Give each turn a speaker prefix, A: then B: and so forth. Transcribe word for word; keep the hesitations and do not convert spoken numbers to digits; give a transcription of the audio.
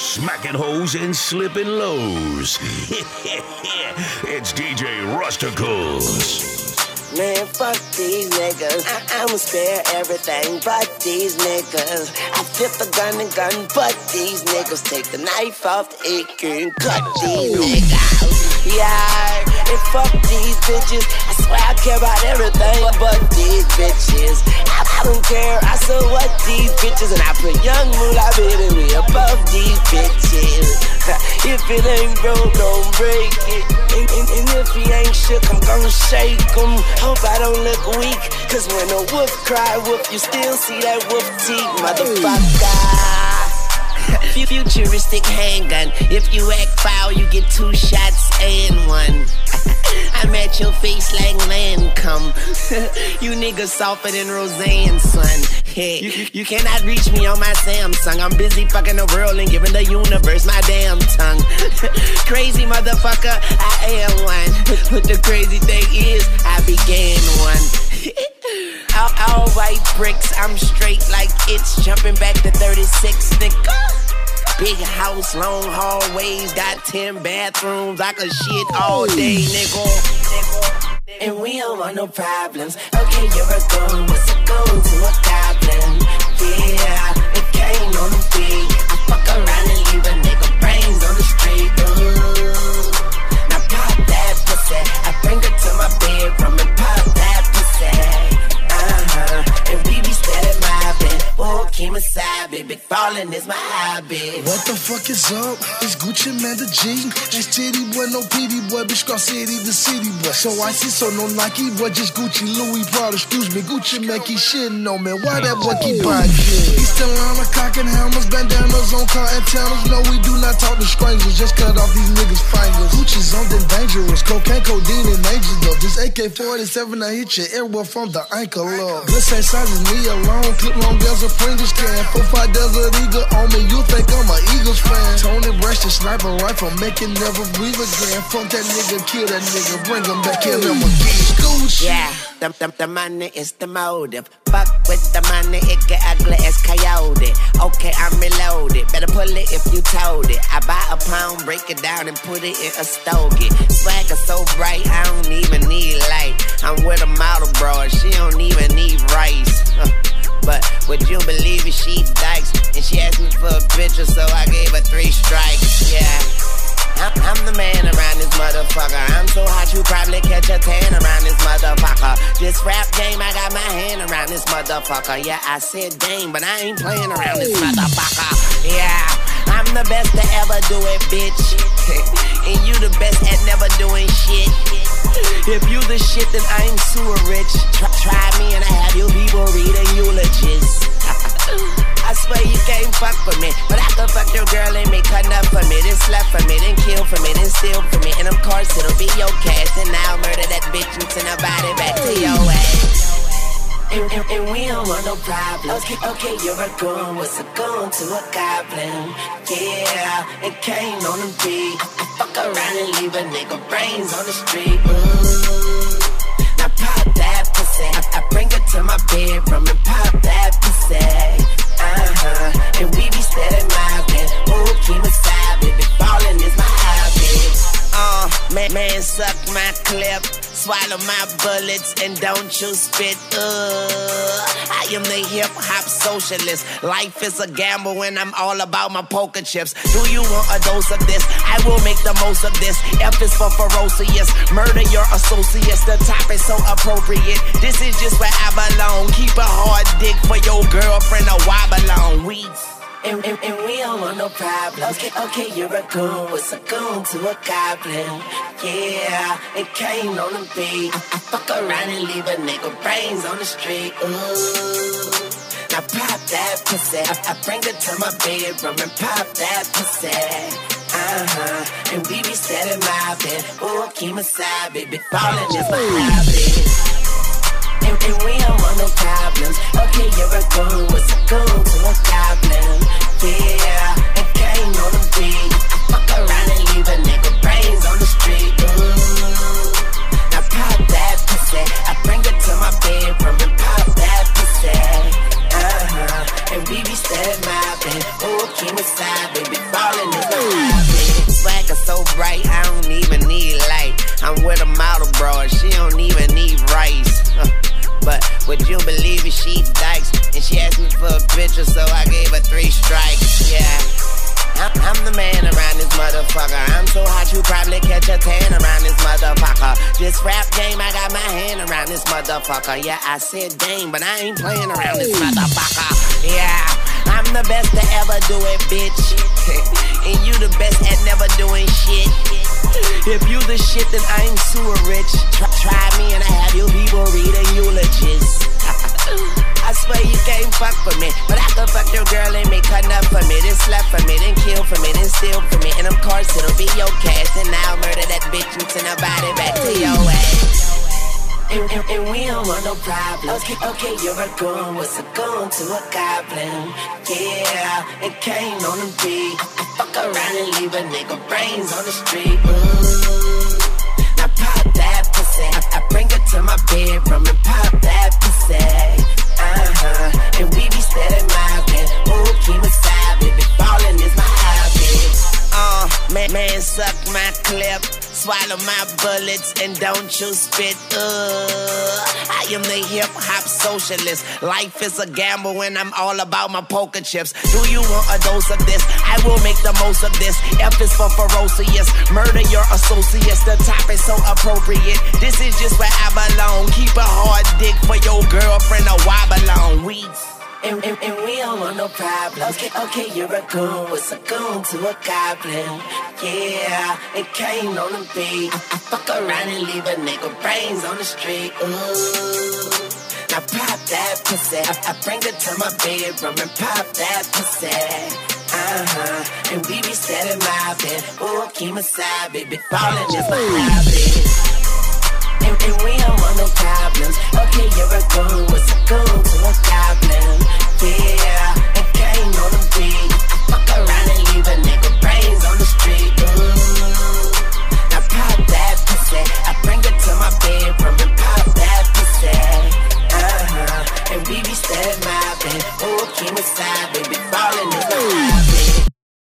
A: smacking hoes and slipping lows. It's D J Rusticles.
B: Man, fuck these niggas. I- I'ma spare everything but these niggas. I flip a gun and gun, but these niggas take the knife off the A K and cut these niggas. Yeah, and fuck these bitches. I swear I care about everything but these bitches. I, I don't care. I saw what these bitches, and I put young moolah baby above these bitches. If it ain't broke, don't break it. And, and, and if he ain't shook, I'm gonna shake him. Hope I don't look weak, cause when a wolf cry wolf, you still see that wolf teeth, motherfucker. Futuristic handgun. If you act foul, you get two shots and one. I'm at your face like Lancome. You niggas softer than Roseanne, son. Hey, you, you cannot reach me on my Samsung. I'm busy fucking the world and giving the universe my damn tongue. Crazy motherfucker, I am one. But the crazy thing is, I began one. all, all white bricks, I'm straight like it's jumping back to thirty-six, nigga. Big house, long hallways, got ten bathrooms. I could shit all day, nigga. And we don't want no problems. Okay, you're a goon, what's a goon to a goblin? Yeah, it came on the beat. I fuck around and leave a nigga brains on the street. Ooh. Now pop that pussy. I bring her to my bedroom and pop that pussy. Uh-huh, and we be steady mobbing. Oh, Kemosabe, big ballin' is my hobby.
C: What the fuck is up? It's Gucci Man the G. It's Titty boy, no pity boy, bitch Scar City the city boy. So I see, so no Nike boy, just Gucci, Louis Prada, excuse me. Gucci Man keep shitting on me. Why that boy keep buying shit? He's still on a cock and hammers, bandanas on car antennas. No, we do not talk to strangers, just cut off these niggas' fingers. Gucci's something dangerous, cocaine, codeine, and angel though. This A K forty-seven, I hit you everywhere from the ankle up. This ain't size is me alone, clip long as a Pringles can. Four five Desert Eagle on me, you think I'm an Eagles fan. Tony Brash the sniper rifle, make it never breathe again. Fuck that nigga, kill that nigga, bring him back, kill him again. Gucci.
B: Yeah, the, the, the money is the motive. Fuck with the money, it get ugly as coyote. Okay, I'm reloaded, better pull it if you told it. I buy a pound, break it down and put it in a stogie. Swagger so bright, I don't even need light. I'm with a model broad, she don't even need rice. But would you believe it, she dykes. And she asked me for a picture, so I gave her three strikes, yeah. I'm, I'm the man around this motherfucker. I'm so hot you probably catch a tan around this motherfucker. This rap game, I got my hand around this motherfucker. Yeah, I said game, but I ain't playing around this motherfucker. Yeah, I'm the best to ever do it, bitch. And you the best at never doing shit. If you the shit, then I'm sewer rich. Try, try me and I have you people reading eulogies. I swear you can't fuck with me, but I can fuck your girl and make her nut for me, then slut for me, then kill for me, then steal for me. And of course it'll be your cash, and I'll murder that bitch and send her body back to your ass. And, and, and we don't want no problems. Okay, okay, you're a goon, what's a goon to a goblin? Yeah, it came on the beat. I, I fuck around and leave a nigga brains on the street. Ooh. Now pop that pussy. I, I bring her to my bedroom and pop that pussy. Uh-huh, and we be steady mobbing. Ooh, Kemosabe, big ballin' is my hobby. Uh, man, man, suck my clip, swallow my bullets, and don't you spit. Uh, I am the hip-hop socialist. Life is a gamble and I'm all about my poker chips. Do you want a dose of this? I will make the most of this. F is for ferocious, murder your associates. The top is so appropriate. This is just where I belong. Keep a hard dick for your girlfriend to wobble on. We And, and, and we don't want no problems. Okay, okay, you're a goon, what's a goon to a goblin? Yeah, it came on the beat. I, I fuck around and leave a nigga brains on the street. Ooh, now pop that pussy. I, I bring her to my bedroom and pop that pussy. Uh-huh, and we be steady mobbing. Ooh, Kemosabe, big ballin' is my hobby. And, and we don't want no problems. Okay, you're a goon, what's a goon to a goblin? Yeah, it came on the beat. I fuck around and leave a nigga brains on the street. Ooh, now pop that pussy. I bring her to my bedroom and pop that pussy. Uh-huh, and we be steady mobbing. Ooh, Kemosabe, big ballin' bitches, so I gave her three strikes, yeah. I'm, I'm the man around this motherfucker. I'm so hot you probably catch a tan around this motherfucker. This rap game, I got my hand around this motherfucker. Yeah, I said game, but I ain't playing around this motherfucker. Yeah, I'm the best to ever do it, bitch. And you the best at never doing shit. If you the shit, then I'm sewer rich. Try, try me and I have you people reading eulogies. I swear you can't fuck with me, but I can fuck your girl and make her nut for me, then slut for me, then kill for me, then steal for me, and of course it'll be your cash, and I'll murder that bitch and send her body back to your ass. And, and, and we don't want no problems. Okay, okay, you're a goon, what's a goon to a goblin? Yeah, it came on the beat. I, I fuck around and leave a nigga brains on the street. Ooh, now pop that pussy. I, I bring her to my bedroom and pop that pussy. Uh-huh, and we be steady mobbing. Ooh, keep me side, baby, ballin' is my hobby. Uh, man, man, suck my clip, swallow my bullets, and don't you spit. Uh, I am the hip-hop socialist. Life is a gamble and I'm all about my poker chips. Do you want a dose of this? I will make the most of this. F is for ferocious, murder your associates. The topic so appropriate. This is just where I belong. Keep a hard dick for your girlfriend to wobble on. We And, and, and we don't want no problems. Okay, okay, you're a goon. What's a goon to a goblin? Yeah, it came on the beat. I, I fuck around and leave a nigga brains on the street. Ooh, now pop that pussy. I, I bring it to my bedroom and pop that pussy. Uh-huh, and we be steady mobbing. Ooh, keep my side, baby, ballin' is my hobby. And, and we don't want no problems. Okay, you're a goon, what's a goon to a goblin?